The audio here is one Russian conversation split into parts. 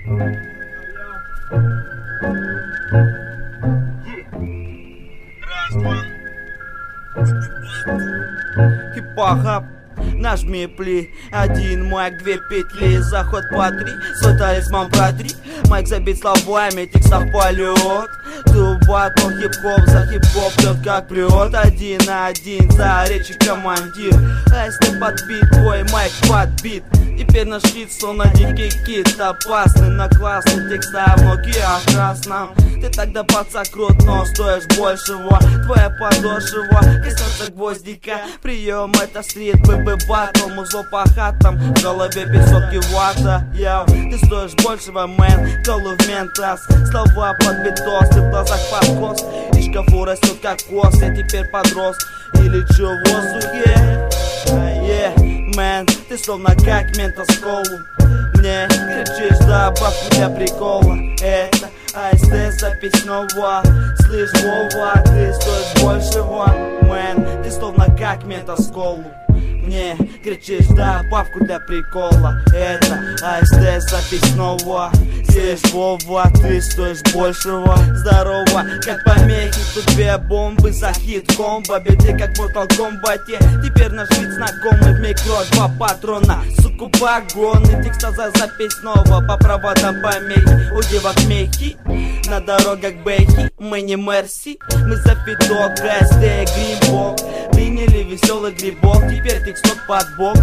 Хип-хап, нажми пли. Один майк, две петли, заход по три. Свой талисман протри. Майк забит словами, текстов полет. Батл хип-хоп за хип-хоп идет как прет. Один на один за речи командир. А если подбит, твой майк подбит. Теперь наш хит, словно дикий кит. Опасный, но классный текста в ноги о красном. Ты тогда паца крут, но стоишь большего. Твоя подошва коснется гвоздика. Прием это стрит, ББ батл. Музло по хатам, в голове 500 киловатта. Йоу, ты стоишь большего, мэн. Колу в ментас, слова под битос. Ты в глазах подкос, и шкафу растет как кос. Я теперь подрос и лечу в воздухе. Мэн, ты словно как ментосколу. Мне кричишь, добавку для прикола. Это АСТ запись нова. Слышь, Вова, ты стоишь большего. Мэн, ты словно как ментосколу. Мне кричишь, добавку для прикола. Это АСТ запись нова. Слышь, Вова, ты стоишь большего. Здорово, как помехи. Тут две бомбы за хит комбо. Биты как в Mortal Kombat. Теперь наш вид знакомый. В микро два патрона. Суку погоны. Текста за запись снова. По проводам помехи. У девок мехи. На дорогах бэхи. Мы не мерси. Мы за фиток. АСТ грибок. Приняли веселый грибок. Теперь тексток под бок.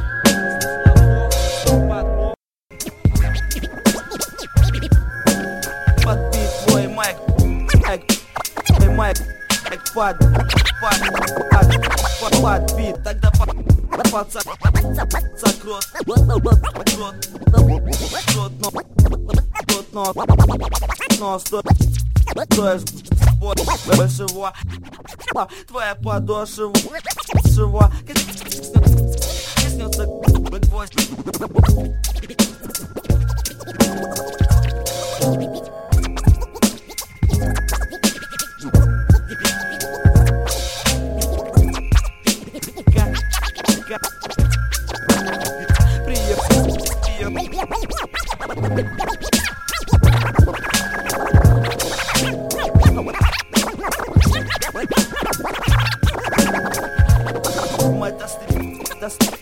Подбит твой майк. Майк подбит. Тогда пацак крот. Но стоишь большего. Твоя подошва коснется гвоздь. Мы